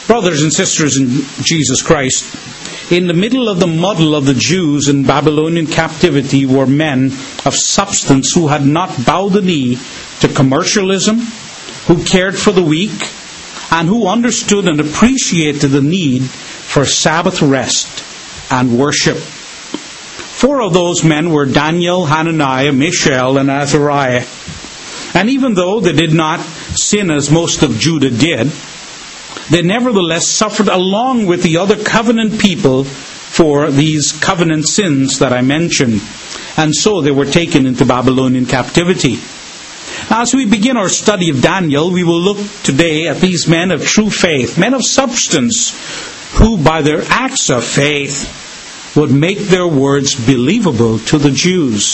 Brothers and sisters in Jesus Christ, in the middle of the muddle of the Jews in Babylonian captivity were men of substance who had not bowed the knee to commercialism, who cared for the weak, and who understood and appreciated the need for Sabbath rest and worship. 4 of those men were Daniel, Hananiah, Mishael, and Azariah. And even though they did not sin as most of Judah did, they nevertheless suffered along with the other covenant people for these covenant sins that I mentioned. And so they were taken into Babylonian captivity. Now, as we begin our study of Daniel, we will look today at these men of true faith, men of substance, who by their acts of faith would make their words believable to the Jews.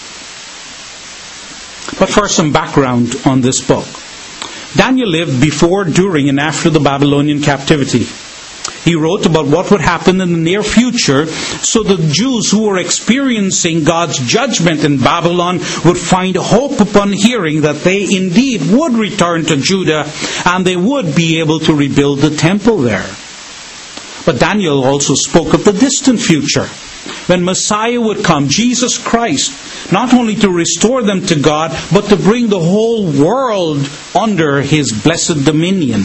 But first, some background on this book. Daniel lived before, during, and after the Babylonian captivity. He wrote about what would happen in the near future, so the Jews who were experiencing God's judgment in Babylon would find hope upon hearing that they indeed would return to Judah and they would be able to rebuild the temple there. But Daniel also spoke of the distant future, when Messiah would come, Jesus Christ, not only to restore them to God, but to bring the whole world under His blessed dominion.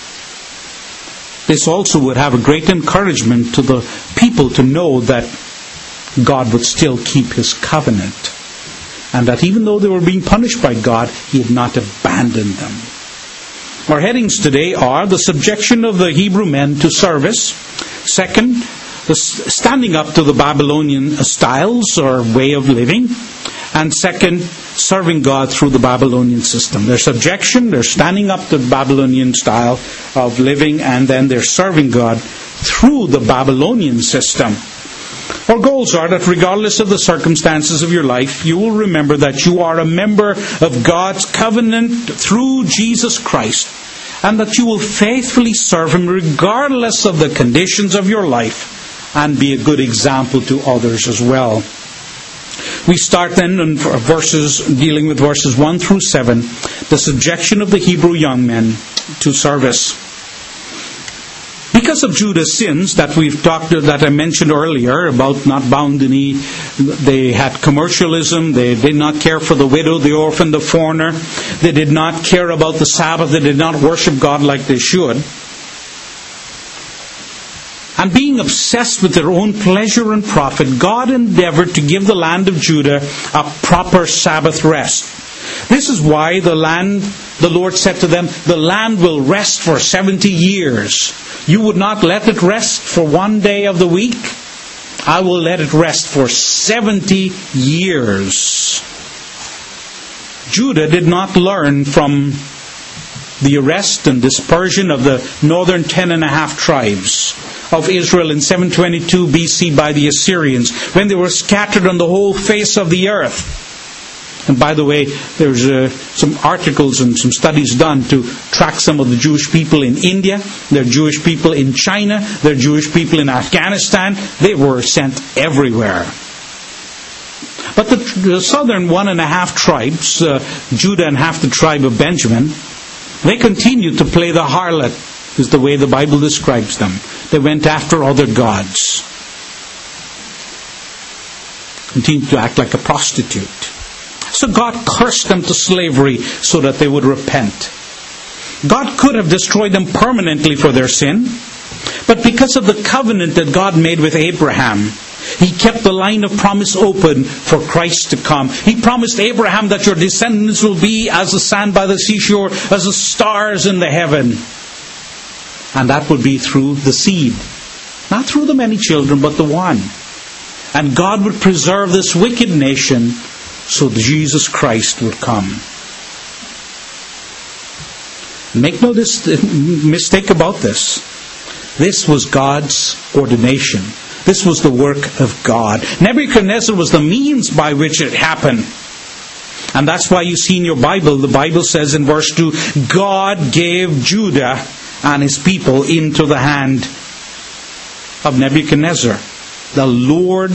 This also would have a great encouragement to the people to know that God would still keep His covenant, and that even though they were being punished by God, He had not abandoned them. Our headings today are the subjection of the Hebrew men to service. Second, the standing up to the Babylonian styles or way of living. And second, serving God through the Babylonian system. Their subjection, they're standing up to the Babylonian style of living, and then they're serving God through the Babylonian system. Our goals are that regardless of the circumstances of your life, you will remember that you are a member of God's covenant through Jesus Christ, and that you will faithfully serve Him regardless of the conditions of your life, and be a good example to others as well. We start then in dealing with verses 1 through 7, the subjection of the Hebrew young men to service. Because of Judah's sins that I mentioned earlier about not bowing the knee, they had commercialism, they did not care for the widow, the orphan, the foreigner, they did not care about the Sabbath, they did not worship God like they should. And being obsessed with their own pleasure and profit, God endeavored to give the land of Judah a proper Sabbath rest. This is why the Lord said to them, the land will rest for 70 years. You would not let it rest for one day of the week. I will let it rest for 70 years. Judah did not learn from the arrest and dispersion of the northern 10.5 tribes of Israel in 722 BC by the Assyrians, when they were scattered on the whole face of the earth. And by the way, there's some articles and some studies done to track some of the Jewish people in India. There are Jewish people in China. There are Jewish people in Afghanistan. They were sent everywhere. But the southern 1.5 tribes, Judah and half the tribe of Benjamin, they continued to play the harlot, is the way the Bible describes them. They went after other gods. Continued to act like a prostitute. So God cursed them to slavery so that they would repent. God could have destroyed them permanently for their sin, but because of the covenant that God made with Abraham, He kept the line of promise open for Christ to come. He promised Abraham that your descendants will be as the sand by the seashore, as the stars in the heaven. And that would be through the seed. Not through the many children, but the one. And God would preserve this wicked nation so that Jesus Christ would come. Make no mistake about this. This was God's ordination. This was the work of God. Nebuchadnezzar was the means by which it happened. And that's why you see in your Bible, the Bible says in verse 2, God gave Judah and his people into the hand of Nebuchadnezzar. The Lord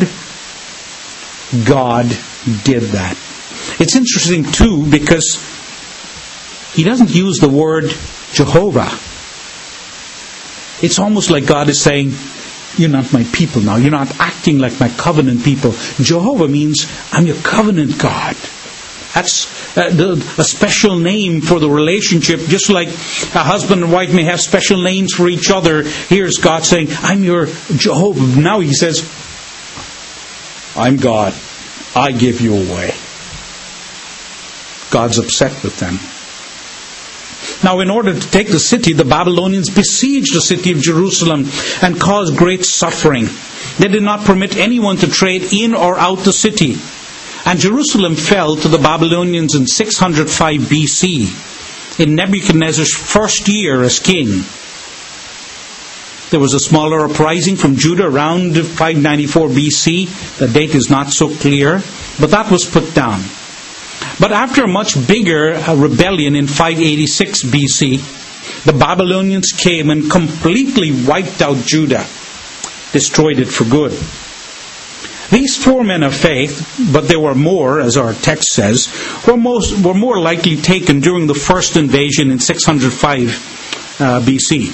God did that. It's interesting too, because He doesn't use the word Jehovah. It's almost like God is saying, you're not my people now. You're not acting like my covenant people. Jehovah means I'm your covenant God. That's a special name for the relationship. Just like a husband and wife may have special names for each other. Here's God saying, I'm your Jehovah. Now he says, I'm God. I give you away. God's upset with them. Now, in order to take the city, the Babylonians besieged the city of Jerusalem and caused great suffering. They did not permit anyone to trade in or out the city. And Jerusalem fell to the Babylonians in 605 BC, in Nebuchadnezzar's first year as king. There was a smaller uprising from Judah around 594 BC. The date is not so clear, but that was put down. But after a much bigger rebellion in 586 BC, the Babylonians came and completely wiped out Judah, destroyed it for good. These 4 men of faith, but there were more, as our text says, were more likely taken during the first invasion in 605 BC.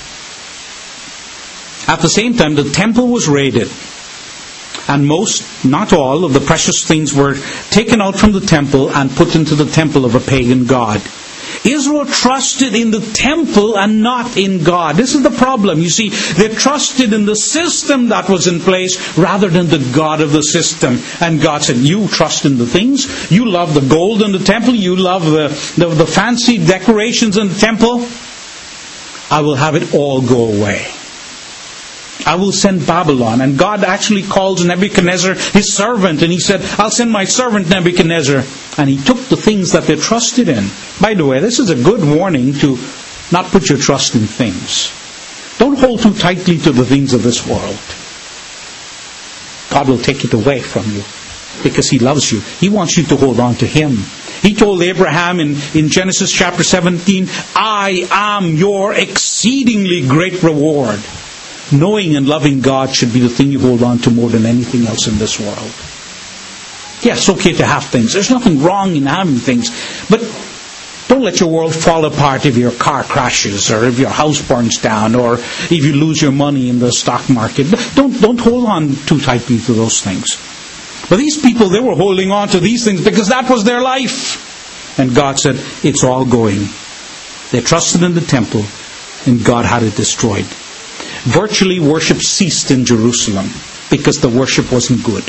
At the same time, the temple was raided, and most, not all, of the precious things were taken out from the temple and put into the temple of a pagan god. Israel trusted in the temple and not in God. This is the problem. You see, they trusted in the system that was in place rather than the God of the system. And God said, you trust in the things. You love the gold in the temple. You love the fancy decorations in the temple. I will have it all go away. I will send Babylon. And God actually calls Nebuchadnezzar his servant. And he said, I'll send my servant Nebuchadnezzar. And he took the things that they trusted in. By the way, this is a good warning to not put your trust in things. Don't hold too tightly to the things of this world. God will take it away from you because He loves you. He wants you to hold on to Him. He told Abraham in Genesis chapter 17, I am your exceedingly great reward. Knowing and loving God should be the thing you hold on to more than anything else in this world. Yes, it's okay to have things. There's nothing wrong in having things. But don't let your world fall apart if your car crashes or if your house burns down or if you lose your money in the stock market. Don't hold on too tightly to those things. But these people, they were holding on to these things because that was their life. And God said, it's all going. They trusted in the temple and God had it destroyed. Virtually worship ceased in Jerusalem because the worship wasn't good.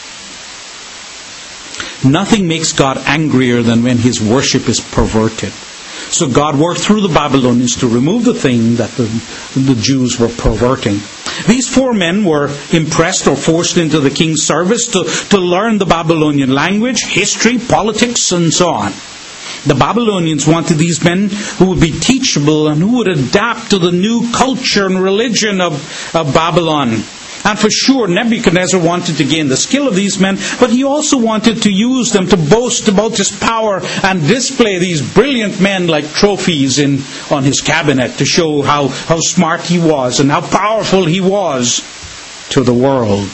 Nothing makes God angrier than when His worship is perverted. So God worked through the Babylonians to remove the thing that the Jews were perverting. These 4 men were impressed or forced into the king's service to learn the Babylonian language, history, politics, and so on. The Babylonians wanted these men who would be teachable and who would adapt to the new culture and religion of Babylon. And for sure, Nebuchadnezzar wanted to gain the skill of these men, but he also wanted to use them to boast about his power and display these brilliant men like trophies on his cabinet to show how smart he was and how powerful he was to the world.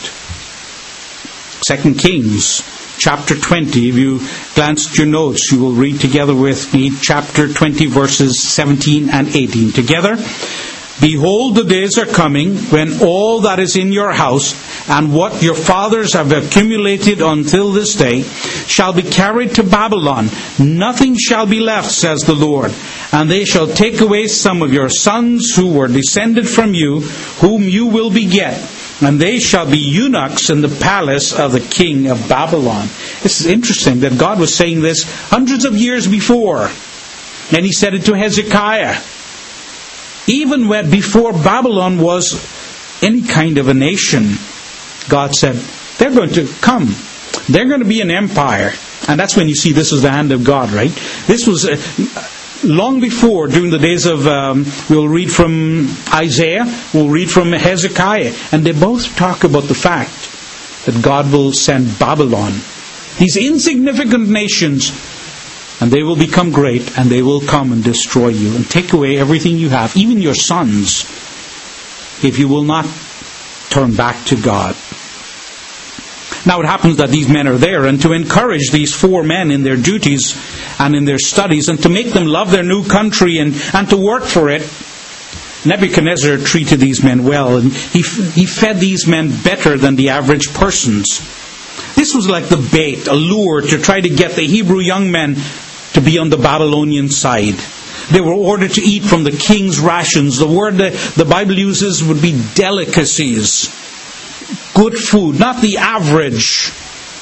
2 Kings chapter 20, if you glance at your notes, you will read together with me chapter 20 verses 17 and 18 together. Behold, the days are coming when all that is in your house and what your fathers have accumulated until this day shall be carried to Babylon. Nothing shall be left, says the Lord. And they shall take away some of your sons who were descended from you, whom you will beget. And they shall be eunuchs in the palace of the king of Babylon. This is interesting that God was saying this hundreds of years before. And He said it to Hezekiah. Even before Babylon was any kind of a nation, God said, they're going to come. They're going to be an empire. And that's when you see this is the hand of God, right? This was long before, during the days of, we'll read from Isaiah, we'll read from Hezekiah. And they both talk about the fact that God will send Babylon, these insignificant nations, and they will become great, and they will come and destroy you and take away everything you have, even your sons, if you will not turn back to God. Now it happens that these men are there, and to encourage these 4 men in their duties and in their studies, and to make them love their new country and to work for it, Nebuchadnezzar treated these men well, and he fed these men better than the average persons. This was like the bait, a lure to try to get the Hebrew young men to be on the Babylonian side. They were ordered to eat from the king's rations. The word that the Bible uses would be delicacies. Good food, not the average.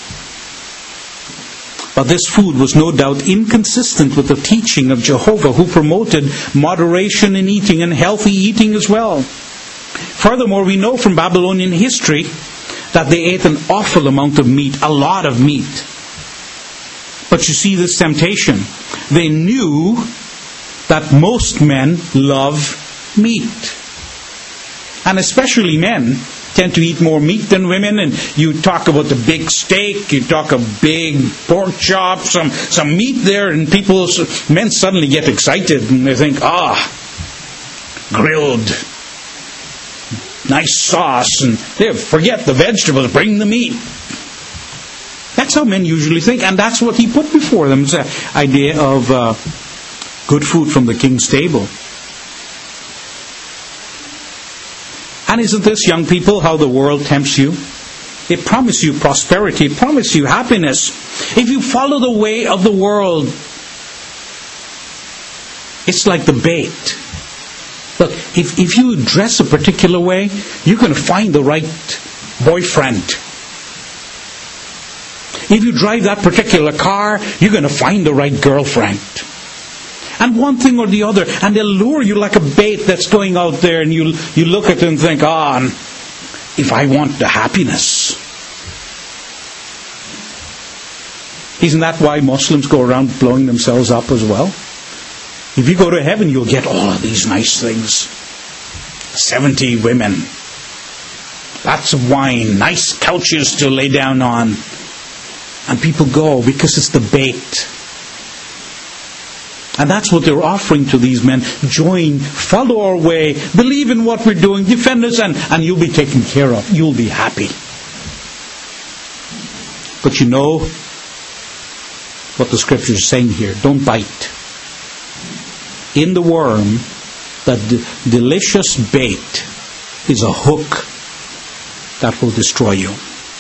But this food was no doubt inconsistent with the teaching of Jehovah, who promoted moderation in eating and healthy eating as well. Furthermore, we know from Babylonian history that they ate an awful amount of meat, a lot of meat. But you see this temptation. They knew that most men love meat. And especially men tend to eat more meat than women. And you talk about the big steak, you talk of big pork chop, some meat there, and men suddenly get excited and they think, grilled, nice sauce, and they forget the vegetables, bring the meat. That's how men usually think, and that's what he put before them, the idea of good food from the king's table. And isn't this, young people, how the world tempts you? It promises you prosperity. It promises you happiness. If you follow the way of the world, it's like the bait. Look, if you dress a particular way, you're going to find the right boyfriend. If you drive that particular car, you're going to find the right girlfriend. And one thing or the other, and they'll lure you like a bait that's going out there, and you look at it and think, if I want the happiness. Isn't that why Muslims go around blowing themselves up as well? If you go to heaven, you'll get all of these nice things. 70 women, lots of wine, nice couches to lay down on. And people go because it's the bait. And that's what they're offering to these men. Join, follow our way, believe in what we're doing, defend us, and you'll be taken care of. You'll be happy. But you know what the scripture is saying here. Don't bite. In the worm, the delicious bait is a hook that will destroy you.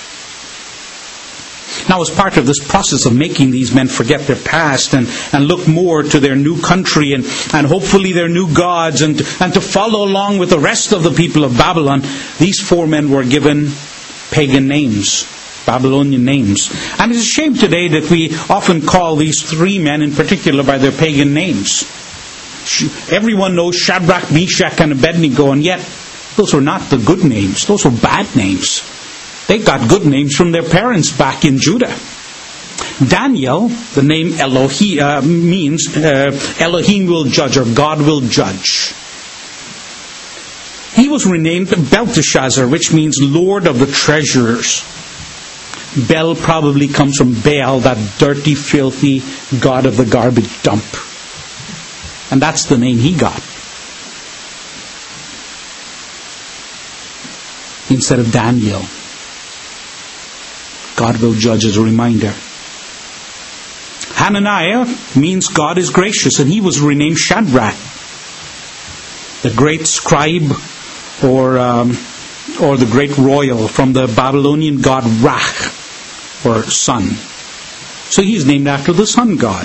Now, as part of this process of making these men forget their past and look more to their new country and hopefully their new gods and to follow along with the rest of the people of Babylon, these 4 men were given pagan names, Babylonian names. And it's a shame today that we often call these 3 men in particular by their pagan names. Everyone knows Shadrach, Meshach, and Abednego, and yet those were not the good names. Those were bad names. They got good names from their parents back in Judah. Daniel, the name Elohim, means Elohim will judge, or God will judge. He was renamed Belteshazzar, which means Lord of the Treasurers. Bel probably comes from Baal, that dirty, filthy god of the garbage dump. And that's the name he got. Instead of Daniel. God will judge, as a reminder. Hananiah means God is gracious, and he was renamed Shadrach, the great scribe or the great royal from the Babylonian god Ra, or sun. So he's named after the sun god,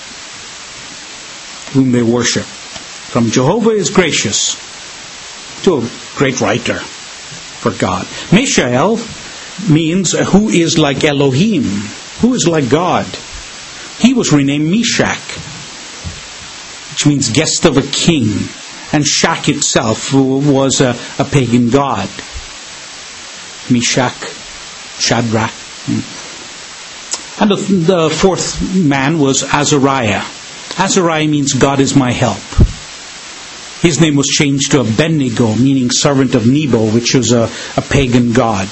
whom they worship. From Jehovah is gracious to a great writer for God. Mishael means who is like Elohim, who is like God. He was renamed Meshach, which means guest of a king. And Shach itself was a pagan god. Meshach, Shadrach. And the 4th man was Azariah. Azariah means God is my help. His name was changed to Abednego, meaning servant of Nebo, which was a pagan god.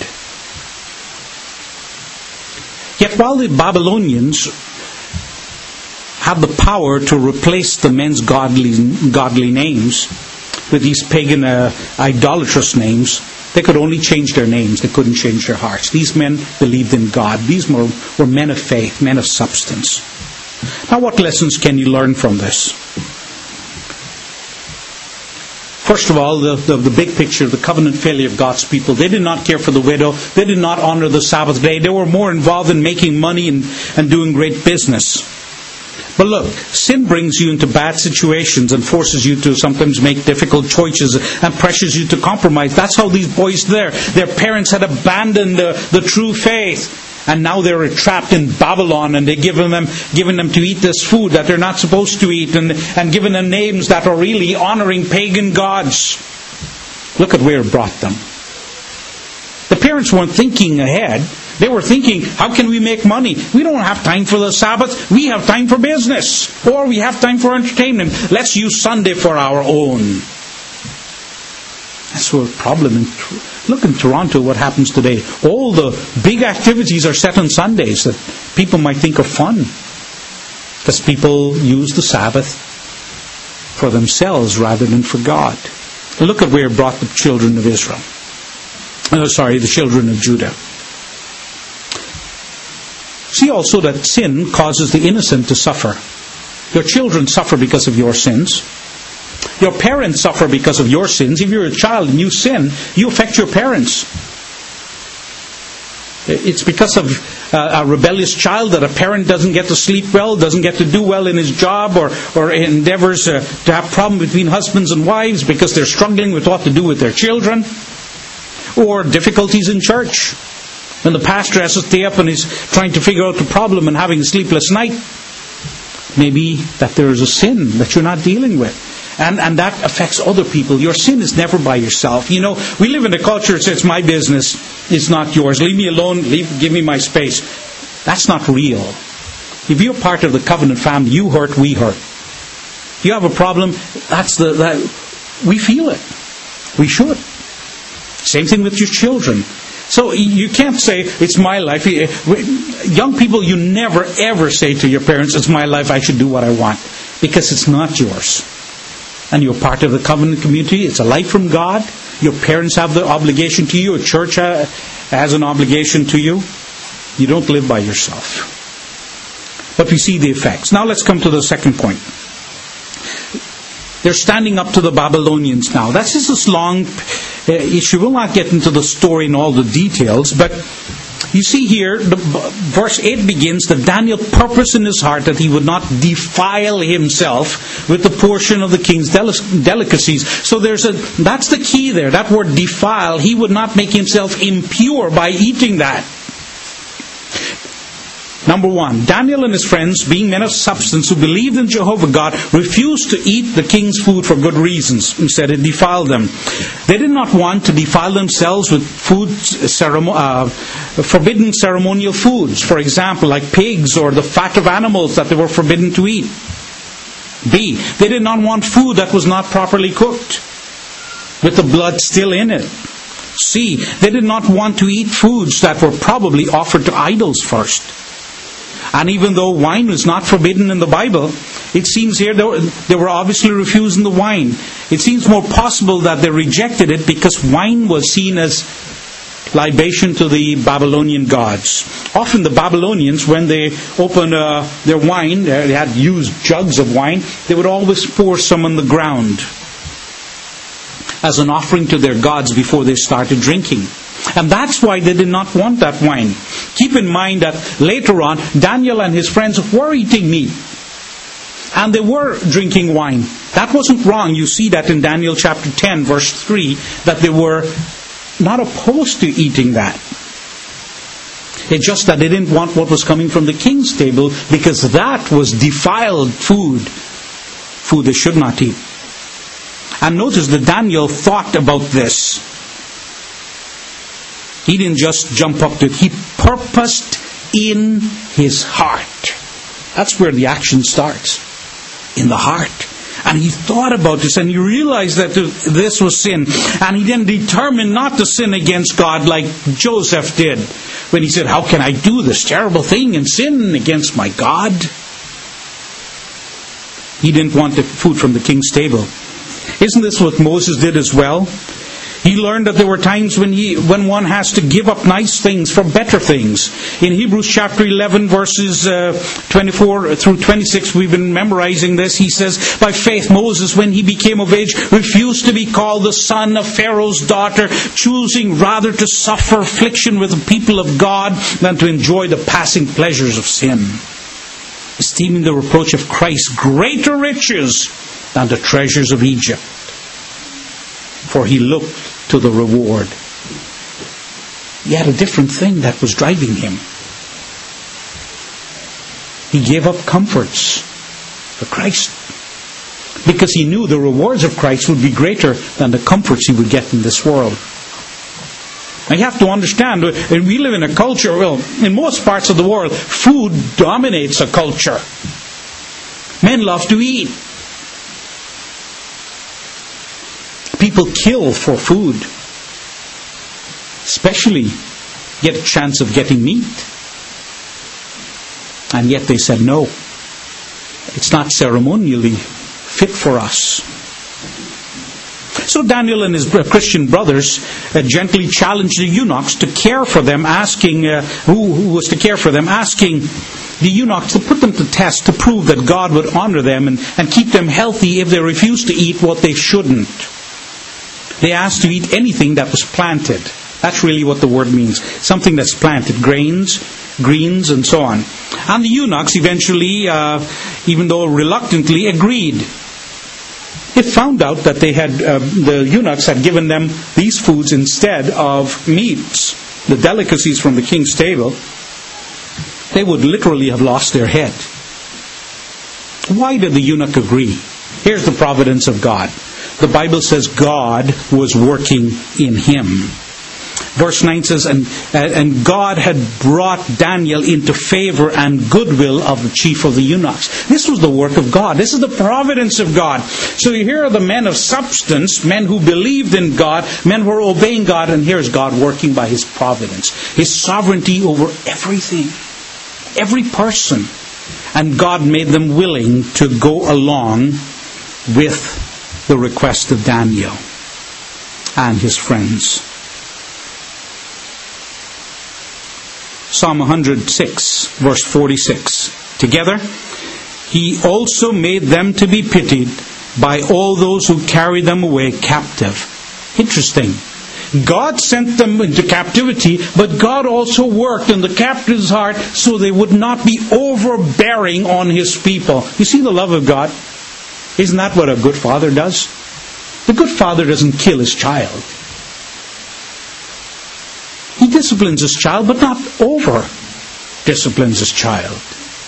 Yet while the Babylonians had the power to replace the men's godly names with these pagan idolatrous names, they could only change their names. They couldn't change their hearts. These men believed in God. These were men of faith, men of substance. Now, what lessons can you learn from this? First of all, the big picture, the covenant failure of God's people. They did not care for the widow. They did not honor the Sabbath day. They were more involved in making money and doing great business. But look, sin brings you into bad situations and forces you to sometimes make difficult choices and pressures you to compromise. That's how these boys there. Their parents had abandoned the true faith. And now they're trapped in Babylon, and they're giving them to eat this food that they're not supposed to eat, and giving them names that are really honoring pagan gods. Look at where it brought them. The parents weren't thinking ahead. They were thinking, how can we make money? We don't have time for the Sabbath. We have time for business. Or we have time for entertainment. Let's use Sunday for our own. That's the problem. Look in Toronto, what happens today. All the big activities are set on Sundays that people might think are fun. Because people use the Sabbath for themselves rather than for God. Look at where it brought the children of Israel. The children of Judah. See also that sin causes the innocent to suffer. Your children suffer because of your sins. Your parents suffer because of your sins. If you're a child and you sin, you affect your parents. It's because of a rebellious child that a parent doesn't get to sleep well, doesn't get to do well in his job, or endeavors to have problems between husbands and wives because they're struggling with what to do with their children, or difficulties in church. When the pastor has to stay up and he's trying to figure out the problem and having a sleepless night, maybe that there is a sin that you're not dealing with. And that affects other people. Your sin is never by yourself. You know, we live in a culture that says, my business is not yours. Leave me alone. Give me my space. That's not real. If you're part of the covenant family, you hurt, we hurt. You have a problem, we feel it. We should. Same thing with your children. So you can't say, it's my life. Young people, you never ever say to your parents, it's my life, I should do what I want. Because it's not yours. And you're part of the covenant community. It's a life from God. Your parents have the obligation to you. A church has an obligation to you. You don't live by yourself. But we see the effects. Now let's come to the second point. They're standing up to the Babylonians now. That's just this long issue. We'll not get into the story and all the details, but you see here, verse 8 begins that Daniel purposed in his heart that he would not defile himself with the portion of the king's delicacies. So that's the key there. That word defile, he would not make himself impure by eating that. Number one, Daniel and his friends, being men of substance who believed in Jehovah God, refused to eat the king's food for good reasons. Instead, it defiled them. They did not want to defile themselves with forbidden ceremonial foods. For example, like pigs or the fat of animals that they were forbidden to eat. B, they did not want food that was not properly cooked, with the blood still in it. C, they did not want to eat foods that were probably offered to idols first. And even though wine was not forbidden in the Bible, it seems here they were obviously refusing the wine. It seems more possible that they rejected it because wine was seen as libation to the Babylonian gods. Often the Babylonians, when they opened their wine, they had used jugs of wine, they would always pour some on the ground as an offering to their gods before they started drinking. And that's why they did not want that wine. Keep in mind that later on, Daniel and his friends were eating meat. And they were drinking wine. That wasn't wrong. You see that in Daniel chapter 10, verse 3, that they were not opposed to eating that. It's just that they didn't want what was coming from the king's table, because that was defiled food. Food they should not eat. And notice that Daniel thought about this. He didn't just jump up to it. He purposed in his heart. That's where the action starts. In the heart. And he thought about this and he realized that this was sin. And he then determined not to sin against God like Joseph did. When he said, how can I do this terrible thing and sin against my God? He didn't want the food from the king's table. Isn't this what Moses did as well? He learned that there were times when one has to give up nice things for better things. In Hebrews chapter 11, verses 24 through 26, we've been memorizing this. He says, by faith Moses, when he became of age, refused to be called the son of Pharaoh's daughter, choosing rather to suffer affliction with the people of God than to enjoy the passing pleasures of sin, esteeming the reproach of Christ greater riches than the treasures of Egypt. For he looked to the reward. He had a different thing that was driving him. He gave up comforts for Christ, because he knew the rewards of Christ would be greater than the comforts he would get in this world. Now you have to understand, we live in a culture, in most parts of the world, food dominates a culture. Men love to eat. People kill for food, especially get a chance of getting meat. And yet they said, no, it's not ceremonially fit for us. So Daniel and his Christian brothers gently challenged the eunuchs to care for them, asking who was to care for them, asking the eunuchs to put them to test to prove that God would honor them and keep them healthy if they refused to eat what they shouldn't. They asked to eat anything that was planted. That's really what the word means. Something that's planted. Grains, greens, and so on. And the eunuchs eventually, even though reluctantly, agreed. They found out that the eunuchs had given them these foods instead of meats, the delicacies from the king's table. They would literally have lost their head. Why did the eunuch agree? Here's the providence of God. The Bible says God was working in him. Verse 9 says, and God had brought Daniel into favor and goodwill of the chief of the eunuchs. This was the work of God. This is the providence of God. So here are the men of substance, men who believed in God, men who were obeying God, and here's God working by his providence, his sovereignty over everything, every person. And God made them willing to go along with the request of Daniel and his friends. Psalm 106, verse 46. Together, he also made them to be pitied by all those who carry them away captive. Interesting. God sent them into captivity, but God also worked in the captive's heart so they would not be overbearing on his people. You see the love of God? Isn't that what a good father does? The good father doesn't kill his child. He disciplines his child, but not over-disciplines his child.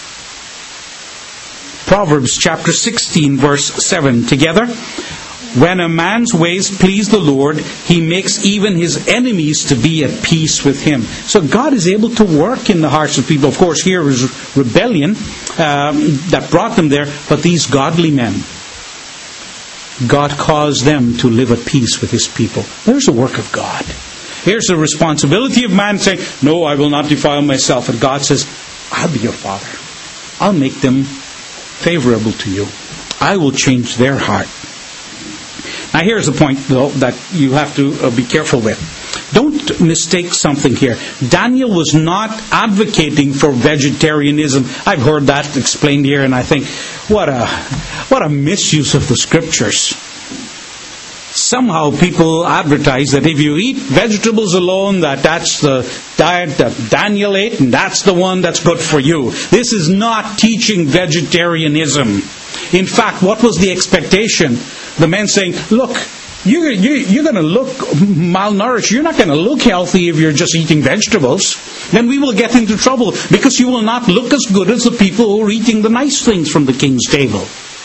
Proverbs chapter 16, verse 7. Together, when a man's ways please the Lord, he makes even his enemies to be at peace with him. So God is able to work in the hearts of people. Of course, here is rebellion that brought them there, but these godly men, God caused them to live at peace with his people. There's the work of God. Here's the responsibility of man saying, no, I will not defile myself. And God says, I'll be your father. I'll make them favorable to you. I will change their heart. Now here's the point, though, that you have to be careful with. Don't mistake something here. Daniel was not advocating for vegetarianism. I've heard that explained here, and I think, what a misuse of the Scriptures. Somehow people advertise that if you eat vegetables alone, that's the diet that Daniel ate, and that's the one that's good for you. This is not teaching vegetarianism. In fact, what was the expectation? The men saying, look, you're going to look malnourished. You're not going to look healthy if you're just eating vegetables. Then we will get into trouble, because you will not look as good as the people who are eating the nice things from the king's table.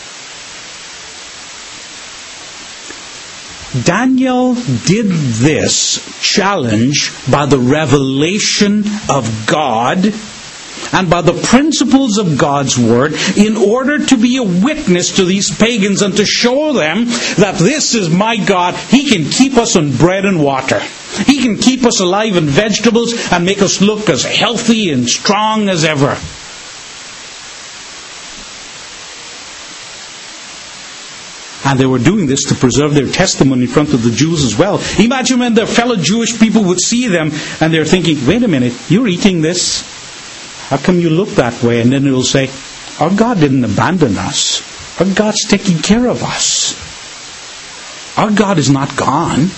Daniel did this challenge by the revelation of God and by the principles of God's Word in order to be a witness to these pagans and to show them that this is my God. He can keep us on bread and water. He can keep us alive in vegetables and make us look as healthy and strong as ever. And they were doing this to preserve their testimony in front of the Jews as well. Imagine when their fellow Jewish people would see them and they're thinking, wait a minute, you're eating this? How come you look that way? And then it will say, our God didn't abandon us. Our God's taking care of us. Our God is not gone.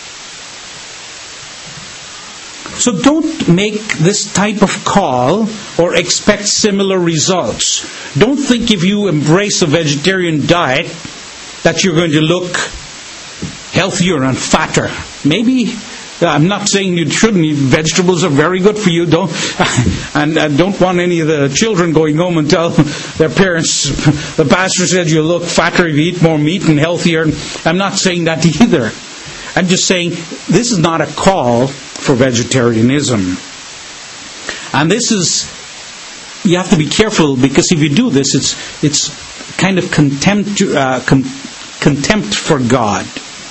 So don't make this type of call or expect similar results. Don't think if you embrace a vegetarian diet that you're going to look healthier and fatter. Maybe, I'm not saying you shouldn't eat. Vegetables are very good for you. Don't want any of the children going home and tell their parents, the pastor said you look fatter if you eat more meat and healthier. I'm not saying that either. I'm just saying this is not a call for vegetarianism. And this is, you have to be careful, because if you do this, it's kind of contempt for God.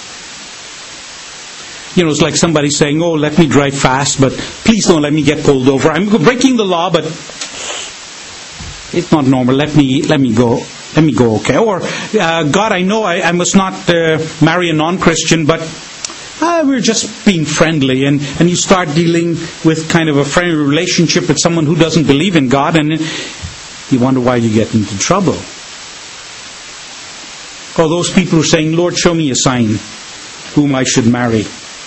You know, it's like somebody saying, oh, let me drive fast, but please don't let me get pulled over. I'm breaking the law, but it's not normal. Let me go. Let me go, okay? Or, God, I know I must not marry a non-Christian, but we're just being friendly. And you start dealing with kind of a friendly relationship with someone who doesn't believe in God, and you wonder why you get into trouble. Or those people who are saying, Lord, show me a sign whom I should marry.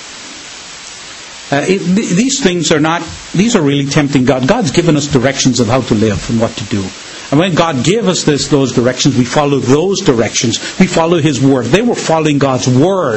These things are really tempting God. God's given us directions of how to live and what to do. And when God gave us those directions, we follow those directions. We follow His Word. They were following God's Word.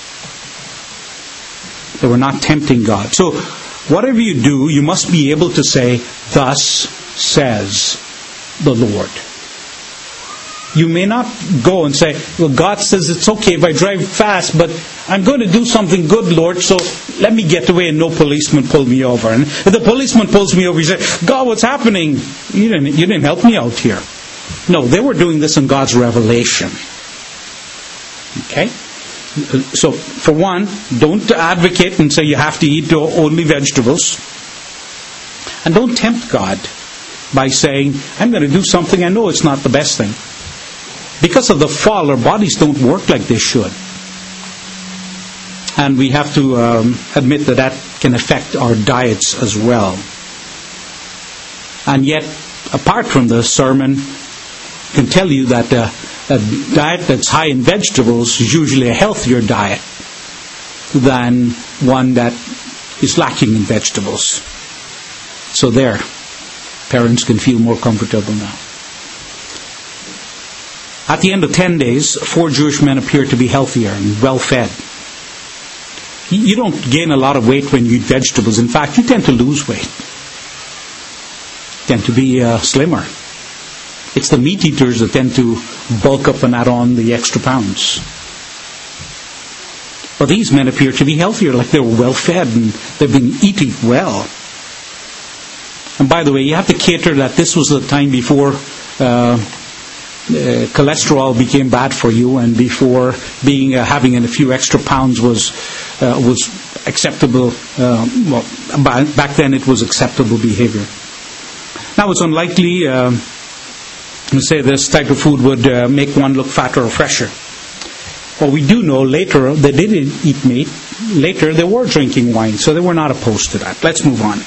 They were not tempting God. So, whatever you do, you must be able to say, thus says the Lord. You may not go and say, well, God says it's okay if I drive fast, but I'm going to do something good, Lord, so let me get away and no policeman pull me over. And if the policeman pulls me over, you say, God, what's happening? You didn't help me out here. No, they were doing this in God's revelation. Okay? So, for one, don't advocate and say you have to eat only vegetables. And don't tempt God by saying, I'm going to do something I know it's not the best thing. Because of the fall, our bodies don't work like they should. And we have to admit that can affect our diets as well. And yet, apart from the sermon, I can tell you that a diet that's high in vegetables is usually a healthier diet than one that is lacking in vegetables. So there, parents can feel more comfortable now. At the end of 10 days, 4 Jewish men appeared to be healthier and well-fed. You don't gain a lot of weight when you eat vegetables. In fact, you tend to lose weight. You tend to be slimmer. It's the meat eaters that tend to bulk up and add on the extra pounds. But these men appear to be healthier, like they were well-fed and they've been eating well. And by the way, you have to cater that this was the time before cholesterol became bad for you, and before having a few extra pounds was acceptable. Back then it was acceptable behavior. Now it's unlikely to say this type of food would make one look fatter or fresher. Well, we do know later they didn't eat meat. Later they were drinking wine, so they were not opposed to that. Let's move on.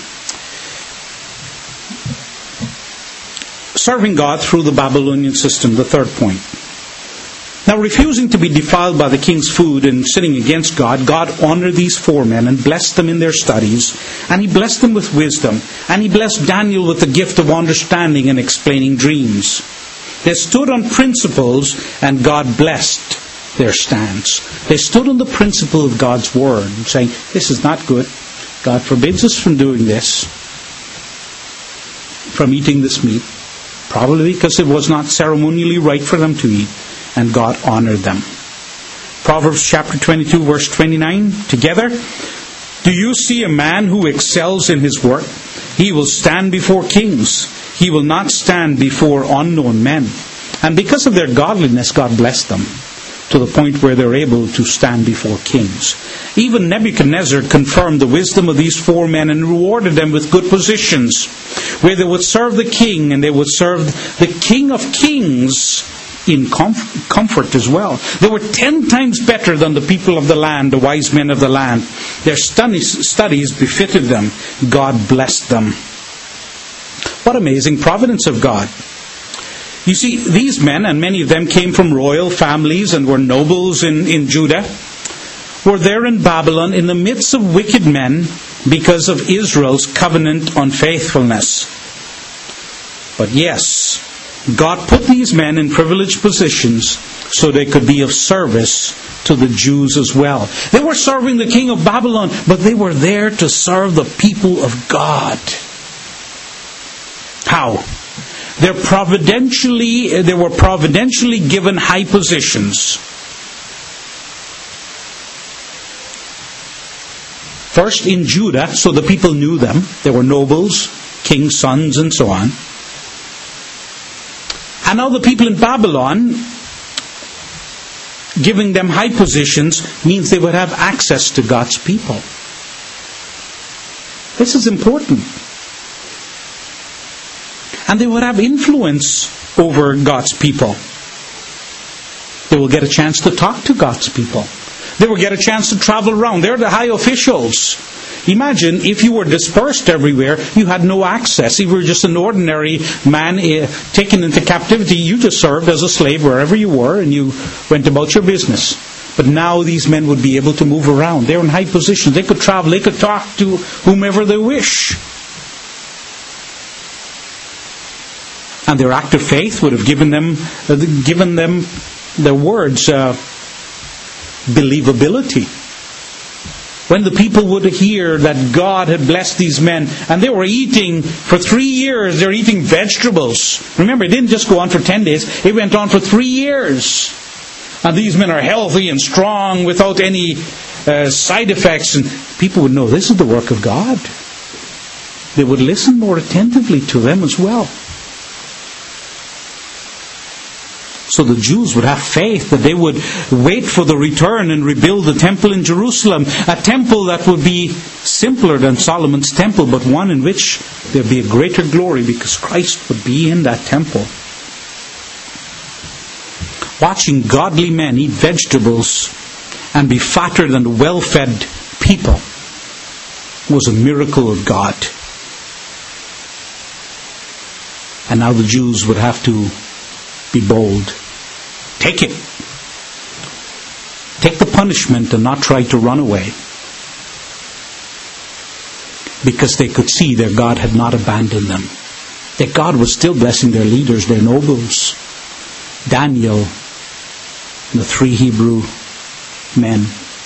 Serving God through the Babylonian system, the third point. Now, refusing to be defiled by the king's food and sinning against God, God honored these 4 men and blessed them in their studies, and He blessed them with wisdom, and He blessed Daniel with the gift of understanding and explaining dreams. They stood on principles, and God blessed their stance. They stood on the principle of God's Word, saying, this is not good. God forbids us from doing this, from eating this meat. Probably because it was not ceremonially right for them to eat, and God honored them. Proverbs chapter 22, verse 29, together. Do you see a man who excels in his work? He will stand before kings. He will not stand before unknown men. And because of their godliness, God blessed them to the point where they're able to stand before kings. Even Nebuchadnezzar confirmed the wisdom of these 4 men and rewarded them with good positions, where they would serve the king, and they would serve the King of Kings in comfort as well. They were 10 times better than the people of the land, the wise men of the land. Their studies befitted them. God blessed them. What amazing providence of God. You see, these men, and many of them came from royal families and were nobles in Judah, were there in Babylon in the midst of wicked men because of Israel's covenant unfaithfulness. But yes, God put these men in privileged positions so they could be of service to the Jews as well. They were serving the king of Babylon, but they were there to serve the people of God. How? They were providentially given high positions. First in Judah, so the people knew them. They were nobles, king's sons, and so on. And now the people in Babylon, giving them high positions, means they would have access to God's people. This is important. And they would have influence over God's people. They will get a chance to talk to God's people. They will get a chance to travel around. They're the high officials. Imagine if you were dispersed everywhere, you had no access. If you were just an ordinary man taken into captivity, you just served as a slave wherever you were and you went about your business. But now these men would be able to move around. They're in high positions. They could travel. They could talk to whomever they wish. And their act of faith would have given them their words believability. When the people would hear that God had blessed these men, and they were eating for 3 years, they were eating vegetables. Remember, it didn't just go on for 10 days, it went on for 3 years. And these men are healthy and strong without any side effects. And people would know this is the work of God. They would listen more attentively to them as well. So the Jews would have faith that they would wait for the return and rebuild the temple in Jerusalem. A temple that would be simpler than Solomon's temple, but one in which there would be a greater glory because Christ would be in that temple. Watching godly men eat vegetables and be fatter than well-fed people was a miracle of God. And now the Jews would have to be bold. Take it. Take the punishment and not try to run away. Because they could see their God had not abandoned them. That God was still blessing their leaders, their nobles. Daniel and the 3 Hebrew men.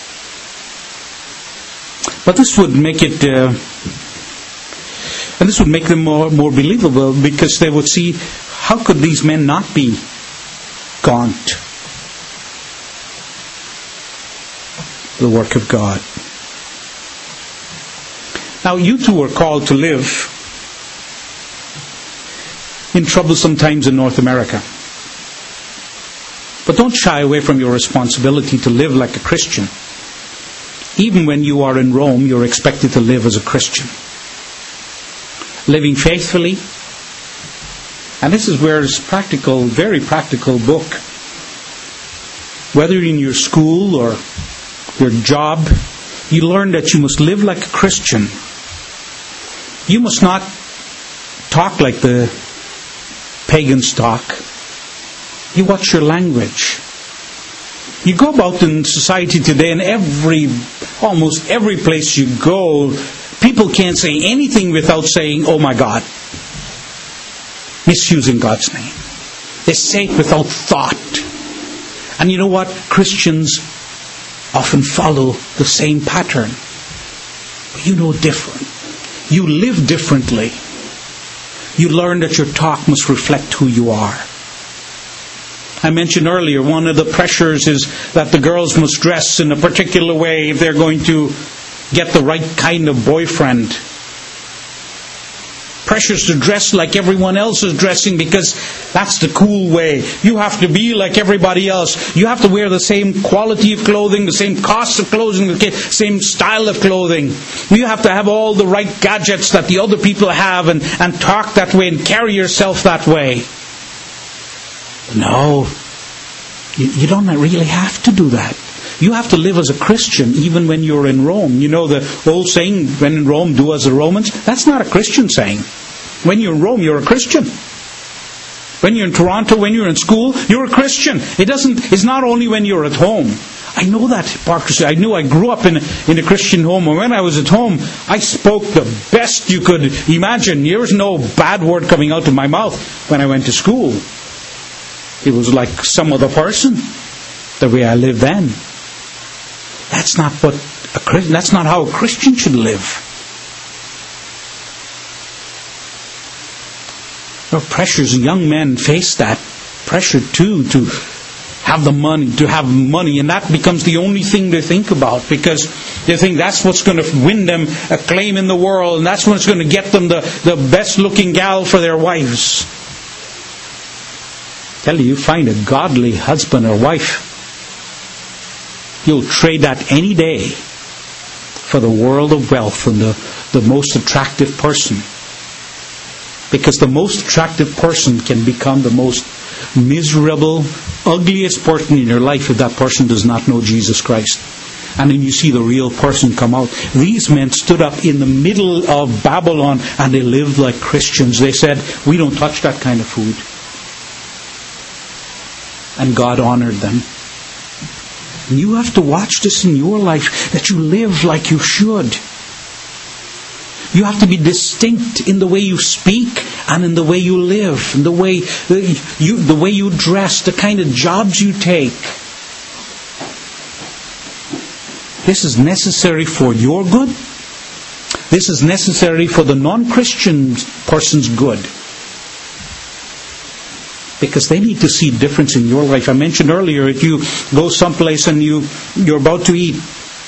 But this would make it... and this would make them more believable because they would see, how could these men not be gaunt? The work of God. Now you too are called to live in troublesome times in North America. But don't shy away from your responsibility to live like a Christian. Even when you are in Rome, you're expected to live as a Christian. Living faithfully. And this is where it's practical, very practical book. Whether in your school or your job, you learn that you must live like a Christian. You must not talk like the pagans talk. You watch your language. You go about in society today, and almost every place you go, people can't say anything without saying, "Oh my God." Misusing God's name. They say it without thought. And you know what? Christians often follow the same pattern. But you know different. You live differently. You learn that your talk must reflect who you are. I mentioned earlier, one of the pressures is that the girls must dress in a particular way if they're going to get the right kind of boyfriend. Pressures to dress like everyone else is dressing because that's the cool way. You have to be like everybody else. You have to wear the same quality of clothing, the same cost of clothing, the same style of clothing. You have to have all the right gadgets that the other people have and talk that way and carry yourself that way. No, You don't really have to do that. You have to live as a Christian even when you're in Rome. You know the old saying, when in Rome, do as the Romans? That's not a Christian saying. When you're in Rome, you're a Christian. When you're in Toronto, when you're in school, you're a Christian. It's not only when you're at home. I know that hypocrisy. I grew up in a Christian home, and when I was at home, I spoke the best you could imagine. There was no bad word coming out of my mouth. When I went to school, it was like some other person, the way I lived then. That's not how a Christian should live. Well, pressures, young men face that pressure too, to have money, and that becomes the only thing they think about, because they think that's what's going to win them acclaim in the world, and that's what's going to get them the best looking gal for their wives. Tell you find a godly husband or wife, you'll trade that any day for the world of wealth and the most attractive person. Because the most attractive person can become the most miserable, ugliest person in your life if that person does not know Jesus Christ. And then you see the real person come out. These men stood up in the middle of Babylon and they lived like Christians. They said, we don't touch that kind of food. And God honored them. And you have to watch this in your life, that you live like you should. You have to be distinct in the way you speak and in the way you live, in the way you dress, the kind of jobs you take. This is necessary for your good. This is necessary for the non-Christian person's good. Because they need to see a difference in your life. I mentioned earlier, if you go someplace and you're about to eat,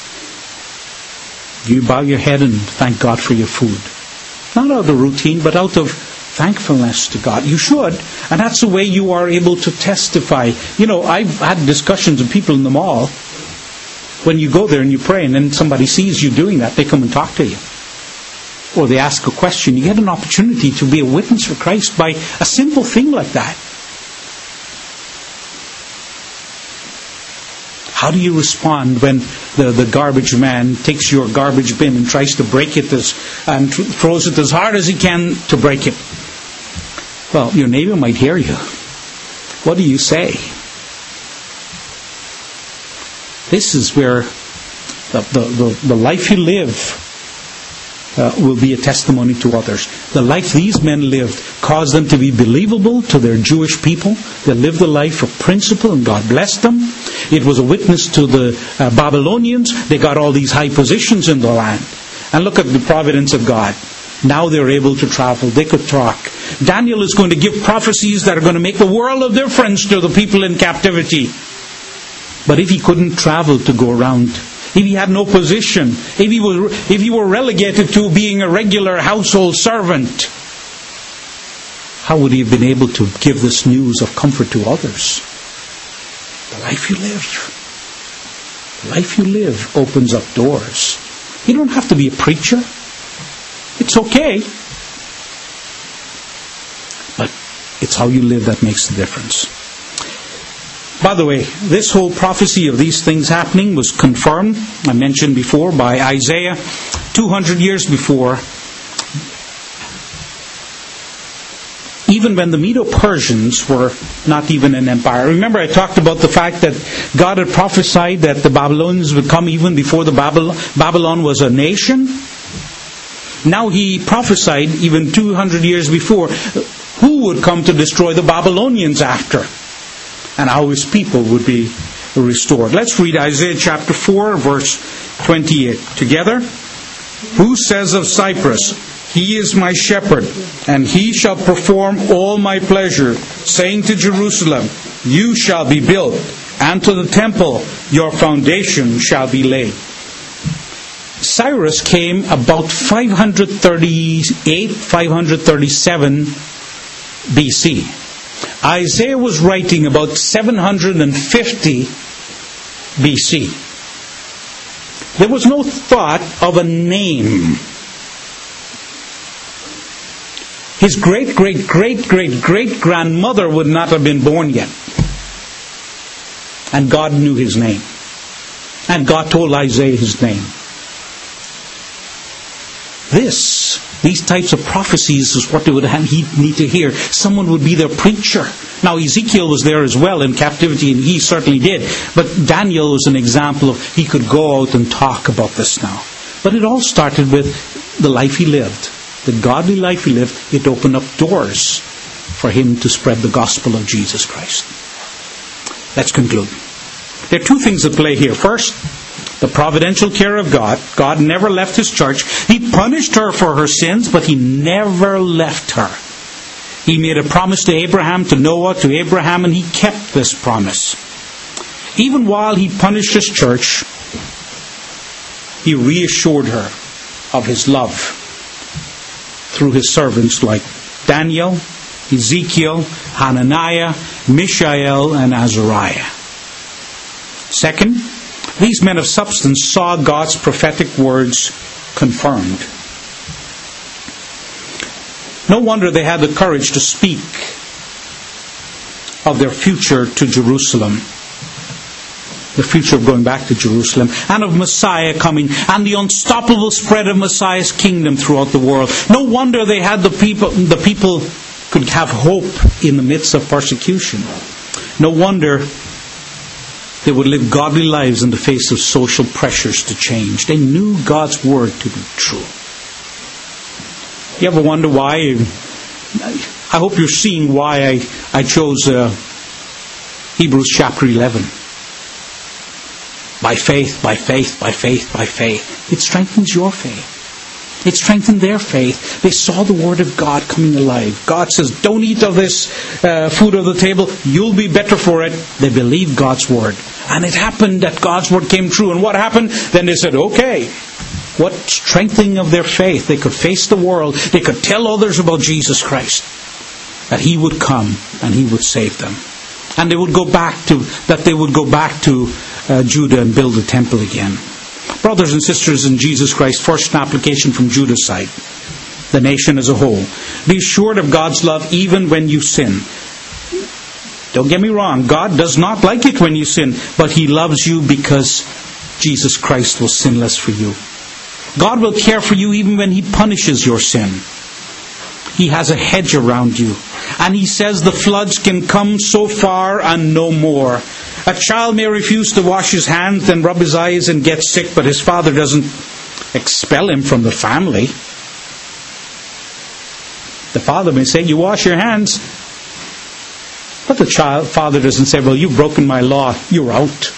you bow your head and thank God for your food. Not out of routine, but out of thankfulness to God. You should. And that's the way you are able to testify. You know, I've had discussions with people in the mall. When you go there and you pray and then somebody sees you doing that, they come and talk to you. Or they ask a question. You get an opportunity to be a witness for Christ by a simple thing like that. How do you respond when the garbage man takes your garbage bin and tries to break it and throws it as hard as he can to break it? Well, your neighbor might hear you. What do you say? This is where the life you live will be a testimony to others. The life these men lived caused them to be believable to their Jewish people. They lived a life of principle and God blessed them. It was a witness to the Babylonians. They got all these high positions in the land. And look at the providence of God. Now they're able to travel. They could talk. Daniel is going to give prophecies that are going to make a world of difference to the people in captivity. But if he couldn't travel to go around, if he had no position, if he were relegated to being a regular household servant, how would he have been able to give this news of comfort to others? The life you live opens up doors. You don't have to be a preacher. It's okay. But it's how you live that makes the difference. By the way, this whole prophecy of these things happening was confirmed, I mentioned before, by Isaiah 200 years before. Even when the Medo-Persians were not even an empire. Remember I talked about the fact that God had prophesied that the Babylonians would come even before the Babylon was a nation? Now he prophesied even 200 years before who would come to destroy the Babylonians after, and how his people would be restored. Let's read Isaiah chapter 4, verse 28 together. Who says of Cyprus, he is my shepherd, and he shall perform all my pleasure, saying to Jerusalem, you shall be built, and to the temple your foundation shall be laid. Cyrus came about 538, 537 BC. Isaiah was writing about 750 BC. There was no thought of a name. His great-great-great-great-great-grandmother would not have been born yet. And God knew his name. And God told Isaiah his name. These types of prophecies is what they would need to hear. Someone would be their preacher. Now Ezekiel was there as well in captivity, and he certainly did. But Daniel was an example of he could go out and talk about this now. But it all started with the life he lived. The godly life he lived. It opened up doors for him to spread the gospel of Jesus Christ. Let's conclude. There are two things at play here. First, the providential care of God. God never left his church. He punished her for her sins, but he never left her. He made a promise to Abraham, to Noah, to Abraham, and he kept this promise. Even while he punished his church, he reassured her of his love through his servants like Daniel, Ezekiel, Hananiah, Mishael, and Azariah. Second, these men of substance saw God's prophetic words confirmed. No wonder they had the courage to speak of their future to Jerusalem. The future of going back to Jerusalem, and of Messiah coming, and the unstoppable spread of Messiah's kingdom throughout the world. No wonder they had the people could have hope in the midst of persecution. No wonder they would live godly lives in the face of social pressures to change. They knew God's word to be true. You ever wonder why? I hope you're seeing why I chose Hebrews chapter 11. By faith, by faith, by faith, by faith. It strengthens your faith. It strengthened their faith. They saw the word of God coming alive. God says, don't eat of this food of the table. You'll be better for it. They believed God's word. And it happened that God's word came true. And what happened? Then they said, okay. What strengthening of their faith. They could face the world. They could tell others about Jesus Christ. That he would come and he would save them. And they would go back to Judah and build the temple again. Brothers and sisters in Jesus Christ, first application from Judah's side. The nation as a whole. Be assured of God's love even when you sin. Don't get me wrong, God does not like it when you sin, but he loves you because Jesus Christ was sinless for you. God will care for you even when he punishes your sin. He has a hedge around you. And he says the floods can come so far and no more. A child may refuse to wash his hands, then rub his eyes and get sick, but his father doesn't expel him from the family. The father may say, you wash your hands. But the father doesn't say, well, you've broken my law, you're out.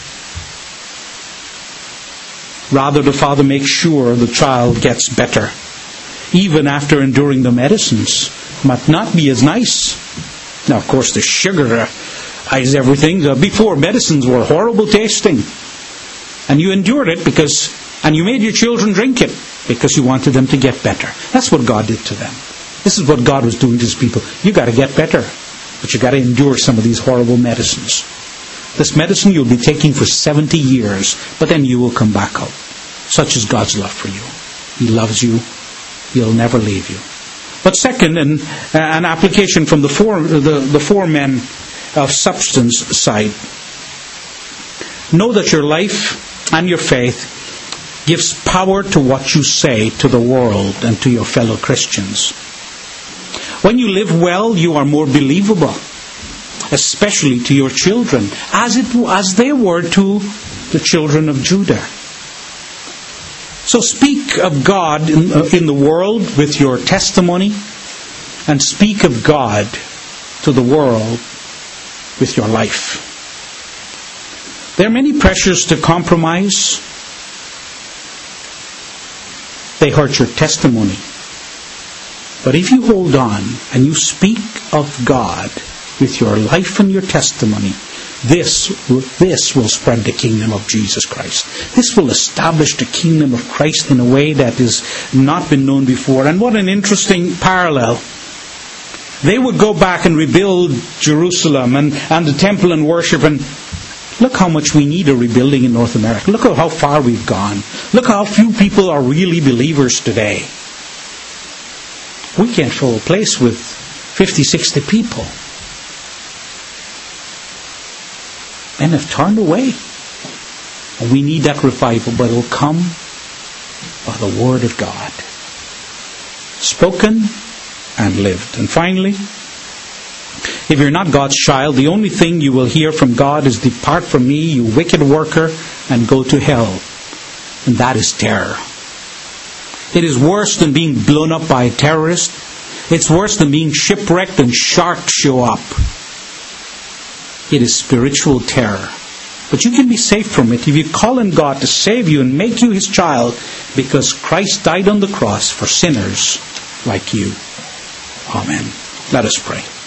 Rather, the father makes sure the child gets better. Even after enduring the medicines. Might not be as nice. Now, of course, the sugar is everything. Before, medicines were horrible tasting. And you endured it and you made your children drink it because you wanted them to get better. That's what God did to them. This is what God was doing to his people. You got to get better. But you got to endure some of these horrible medicines. This medicine you'll be taking for 70 years, but then you will come back out. Such is God's love for you. He loves you. He'll never leave you. But second, an application from the four men of substance side. Know that your life and your faith gives power to what you say to the world and to your fellow Christians. When you live well, you are more believable, especially to your children, as they were to the children of Judah. So speak of God in the world with your testimony, and speak of God to the world with your life. There are many pressures to compromise. They hurt your testimony. But if you hold on and you speak of God with your life and your testimony, this will spread the kingdom of Jesus Christ. This will establish the kingdom of Christ in a way that has not been known before. And what an interesting parallel. They would go back and rebuild Jerusalem and the temple and worship. And look how much we need a rebuilding in North America. Look at how far we've gone. Look how few people are really believers today. We can't fill a place with 50, 60 people. men have turned away. And we need that revival, but it will come by the Word of God. Spoken and lived. And finally, if you're not God's child, the only thing you will hear from God is, "Depart from me, you wicked worker, and go to hell." And that is terror. It is worse than being blown up by a terrorist. It's worse than being shipwrecked and sharks show up. It is spiritual terror. But you can be saved from it if you call on God to save you and make you His child, because Christ died on the cross for sinners like you. Amen. Let us pray.